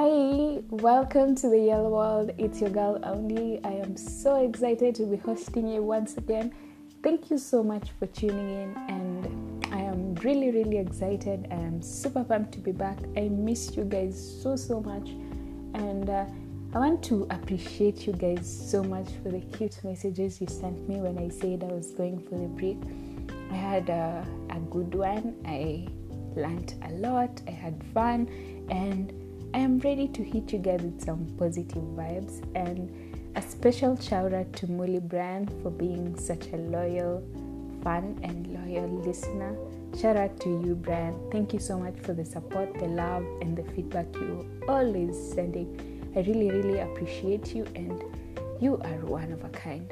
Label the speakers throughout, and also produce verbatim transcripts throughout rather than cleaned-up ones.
Speaker 1: Hi, welcome to the Yellow World. It's your girl Ondi. I am so excited to be hosting you once again. Thank you so much for tuning in, and I am really, really excited. I am super pumped to be back. I miss you guys so, so much, and uh, I want to appreciate you guys so much for the cute messages you sent me when I said I was going for the break. I had a, a good one. I learned a lot. I had fun, and I am ready to hit you guys with some positive vibes. And a special shout out to Mully Brand for being such a loyal fan and loyal listener. Shout out to you, Brand. Thank you so much for the support, the love, and the feedback you always sending. I really, really appreciate you, and you are one of a kind.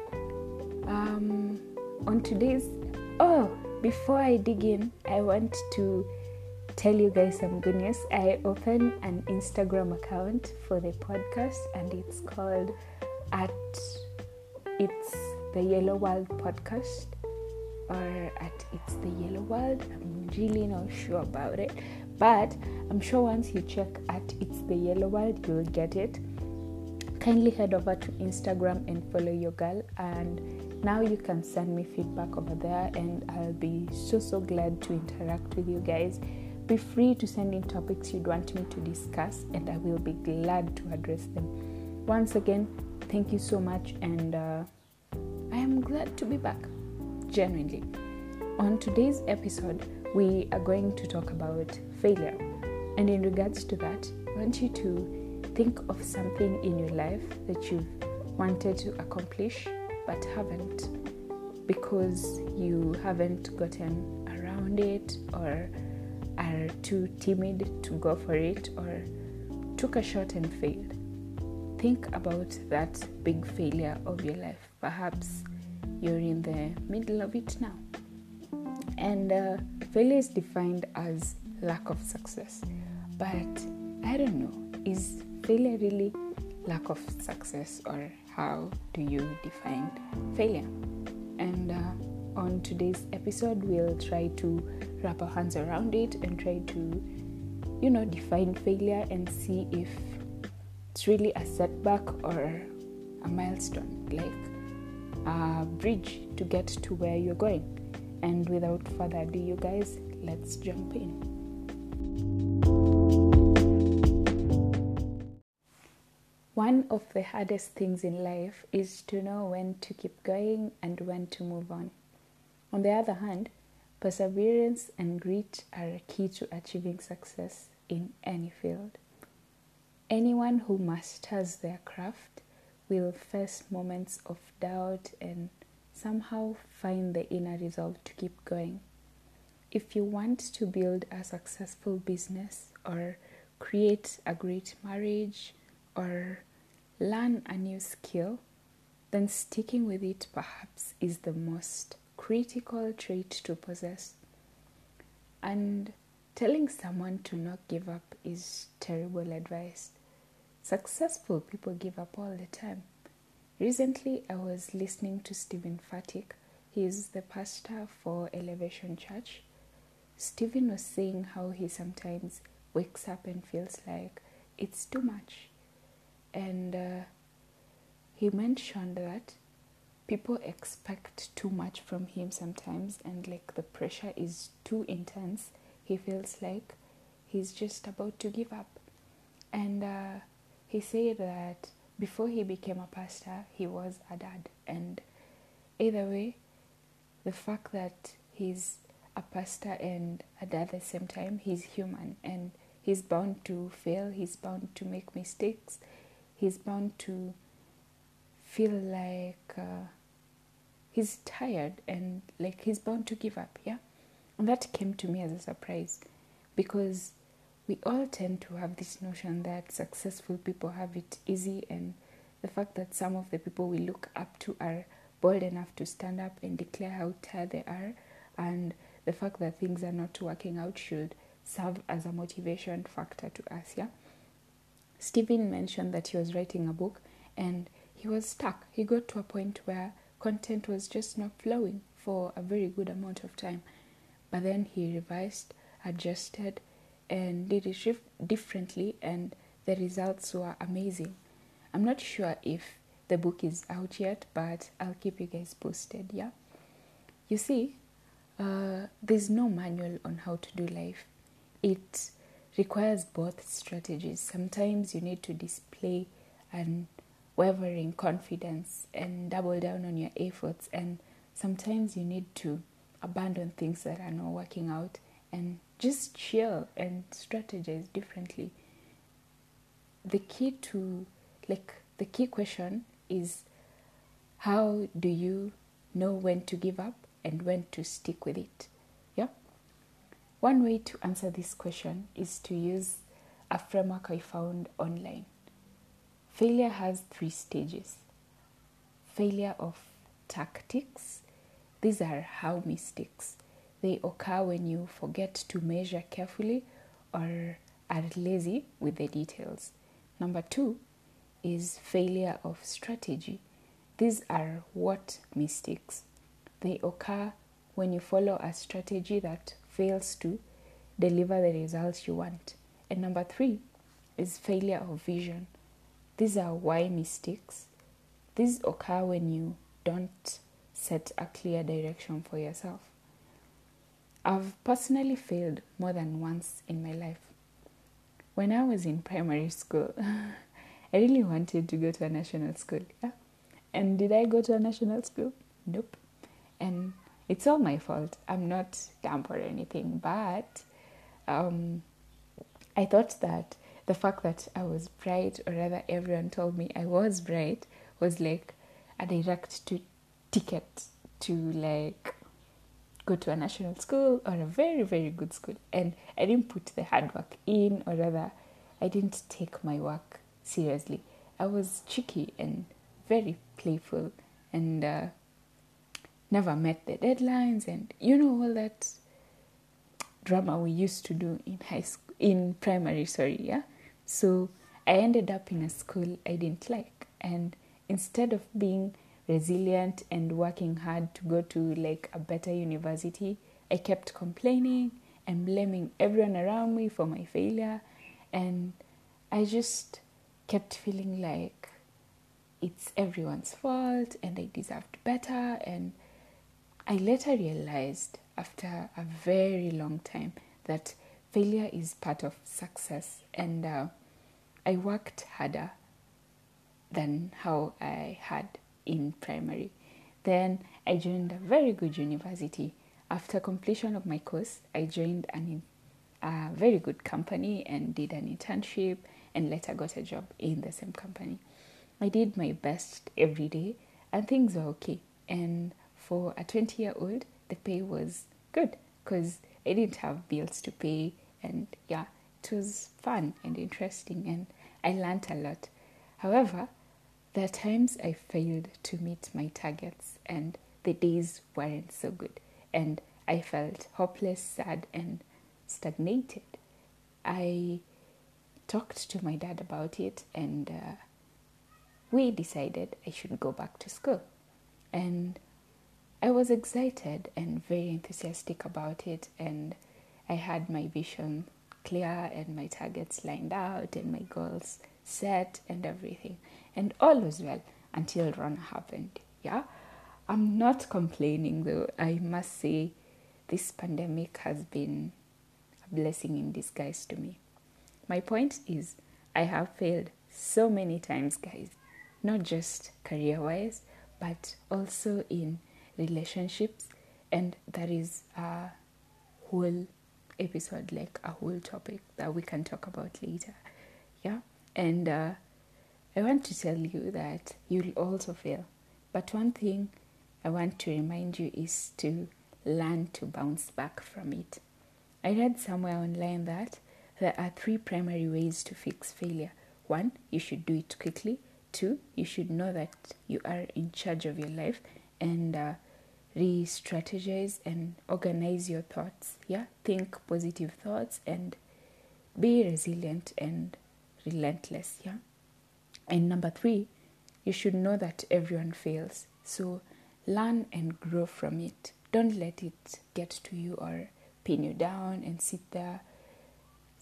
Speaker 1: Um, on today's oh, before I dig in, I want to tell you guys some good news. I opened an Instagram account for the podcast, and it's called at It's the Yellow World Podcast, or at It's the Yellow World. I'm really not sure about it, but I'm sure once you check at It's the Yellow World, you'll get it. Kindly head over to Instagram and follow your girl, and now you can send me feedback over there, and I'll be so so glad to interact with you guys. Be free to send in topics you'd want me to discuss, and I will be glad to address them. Once again, thank you so much, and uh, I am glad to be back, genuinely. On today's episode, we are going to talk about failure, and in regards to that, I want you to think of something in your life that you've wanted to accomplish but haven't, because you haven't gotten around it, or are too timid to go for it, or took a shot and failed. Think about that big failure of your life. Perhaps you're in the middle of it now. And uh, failure is defined as lack of success. But I don't know, is failure really lack of success, or how do you define failure? And uh, on today's episode, we'll try to wrap our hands around it and try to, you know, define failure and see if it's really a setback or a milestone, like a bridge to get to where you're going. And without further ado, you guys, let's jump in. One of the hardest things in life is to know when to keep going and when to move on. On the other hand, perseverance and grit are key to achieving success in any field. Anyone who masters their craft will face moments of doubt and somehow find the inner resolve to keep going. If you want to build a successful business, or create a great marriage, or learn a new skill, then sticking with it perhaps is the most critical trait to possess. And telling someone to not give up is terrible advice. Successful people give up all the time. Recently, I was listening to Stephen Furtick. He is the pastor for Elevation Church. Stephen was saying how he sometimes wakes up and feels like it's too much. And uh, he mentioned that people expect too much from him sometimes, and like the pressure is too intense. He feels like he's just about to give up. And uh, he said that before he became a pastor, he was a dad. And either way, the fact that he's a pastor and a dad at the same time, he's human, and he's bound to fail, he's bound to make mistakes, he's bound to feel like uh, he's tired, and like he's bound to give up, yeah? And that came to me as a surprise, because we all tend to have this notion that successful people have it easy, and the fact that some of the people we look up to are bold enough to stand up and declare how tired they are, and the fact that things are not working out should serve as a motivation factor to us, yeah? Stephen mentioned that he was writing a book, and he was stuck. He got to a point where content was just not flowing for a very good amount of time. But then he revised, adjusted, and did it differently, and the results were amazing. I'm not sure if the book is out yet, but I'll keep you guys posted, yeah? You see, uh, there's no manual on how to do life. It requires both strategies. Sometimes you need to display an wavering confidence and double down on your efforts, and sometimes you need to abandon things that are not working out and just chill and strategize differently. The key to, like, the key question is, how do you know when to give up and when to stick with it? Yeah? One way to answer this question is to use a framework I found online. Failure has three stages. Failure of tactics. These are how mistakes. They occur when you forget to measure carefully or are lazy with the details. Number two is failure of strategy. These are what mistakes. They occur when you follow a strategy that fails to deliver the results you want. And number three is failure of vision. These are why mistakes. These occur when you don't set a clear direction for yourself. I've personally failed more than once in my life. When I was in primary school, I really wanted to go to a national school. Yeah? And did I go to a national school? Nope. And it's all my fault. I'm not dumb or anything, but um, I thought that the fact that I was bright, or rather everyone told me I was bright, was like a direct to ticket to like go to a national school or a very, very good school. And I didn't put the hard work in, or rather I didn't take my work seriously. I was cheeky and very playful and uh, never met the deadlines and you know all that drama we used to do in high school, in primary, sorry, yeah? So I ended up in a school I didn't like, and instead of being resilient and working hard to go to like a better university, I kept complaining and blaming everyone around me for my failure, and I just kept feeling like it's everyone's fault and I deserved better. And I later realized after a very long time that failure is part of success, and uh, I worked harder than how I had in primary. Then I joined a very good university. After completion of my course, I joined an, a very good company and did an internship and later got a job in the same company. I did my best every day and things were okay. And for a twenty-year-old, the pay was good because I didn't have bills to pay, and yeah, it was fun and interesting and I learned a lot. However, there are times I failed to meet my targets and the days weren't so good and I felt hopeless, sad and stagnated. I talked to my dad about it and uh, we decided I should go back to school. And I was excited and very enthusiastic about it, and I had my vision clear and my targets lined out and my goals set and everything. And all was well until Rona happened. Yeah, I'm not complaining though. I must say this pandemic has been a blessing in disguise to me. My point is, I have failed so many times, guys, not just career-wise, but also in relationships, and that is a whole episode, like a whole topic that we can talk about later. Yeah, and uh, I want to tell you that you'll also fail, but one thing I want to remind you is to learn to bounce back from it. I read somewhere online that there are three primary ways to fix failure. One, you should do it quickly. Two, you should know that you are in charge of your life and uh, re-strategize and organize your thoughts. Yeah, think positive thoughts and be resilient and relentless. Yeah, and number three, you should know that everyone fails. So learn and grow from it. Don't let it get to you or pin you down and sit there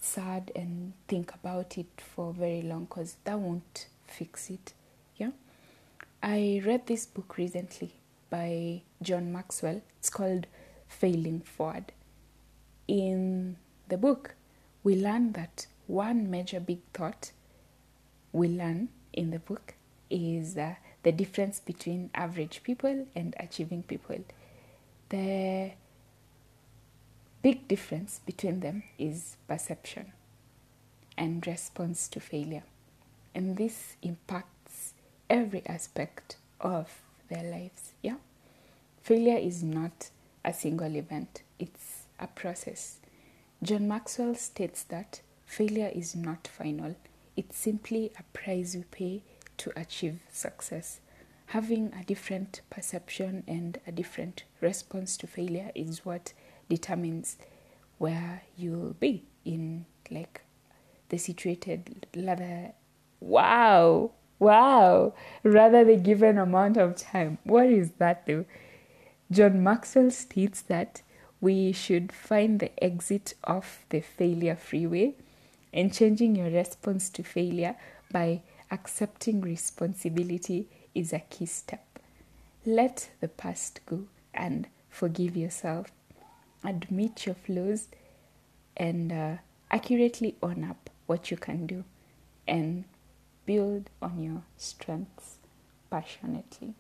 Speaker 1: sad and think about it for very long, because that won't fix it. Yeah. I read this book recently by John Maxwell. It's called Failing Forward. In the book, we learn that one major big thought we learn in the book is uh, the difference between average people and achieving people. The big difference between them is perception and response to failure. And this impacts every aspect of their lives. Yeah. Failure is not a single event, it's a process. John Maxwell states that failure is not final. It's simply a price we pay to achieve success. Having a different perception and a different response to failure is what determines where you'll be in like the situated rather wow wow rather the given amount of time. What is that though? John Maxwell states that we should find the exit off the failure freeway, and changing your response to failure by accepting responsibility is a key step. Let the past go and forgive yourself. Admit your flaws and uh, accurately own up what you can do, and build on your strengths passionately.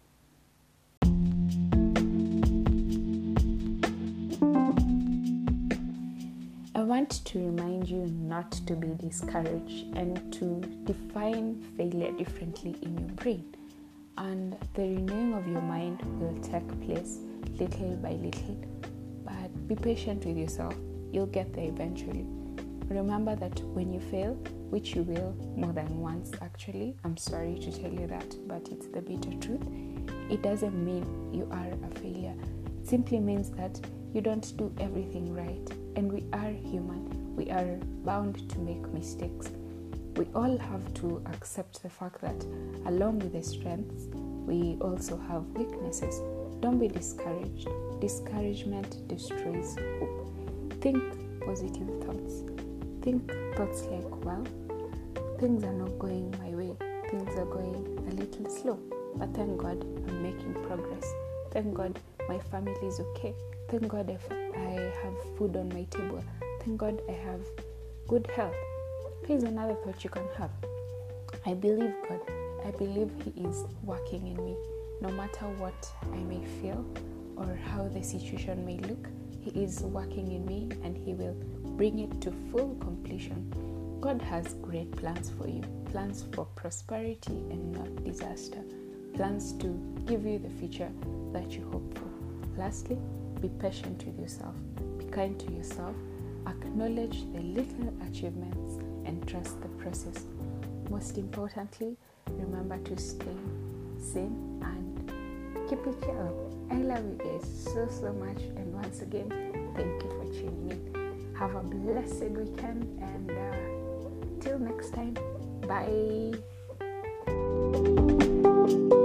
Speaker 1: I want to remind you not to be discouraged and to define failure differently in your brain. And the renewing of your mind will take place little by little. But be patient with yourself. You'll get there eventually. Remember that when you fail, which you will more than once actually, I'm sorry to tell you that, but it's the bitter truth, it doesn't mean you are a failure. It simply means that you don't do everything right. And we are human. We are bound to make mistakes. We all have to accept the fact that along with the strengths, we also have weaknesses. Don't be discouraged. Discouragement destroys hope. Think positive thoughts. Think thoughts like, well, things are not going my way. Things are going a little slow. But thank God I'm making progress. Thank God my family is okay. Thank God I have food on my table. Thank God I have good health. Here's another thought you can have. I believe God. I believe He is working in me. No matter what I may feel or how the situation may look, He is working in me and He will bring it to full completion. God has great plans for you. Plans for prosperity and not disaster. Plans to give you the future that you hope for. Lastly, be patient with yourself. Be kind to yourself. Acknowledge the little achievements and trust the process. Most importantly, remember to stay sane and keep it chill. I love you guys so, so much. And once again, thank you for tuning in. Have a blessed weekend and uh, till next time. Bye.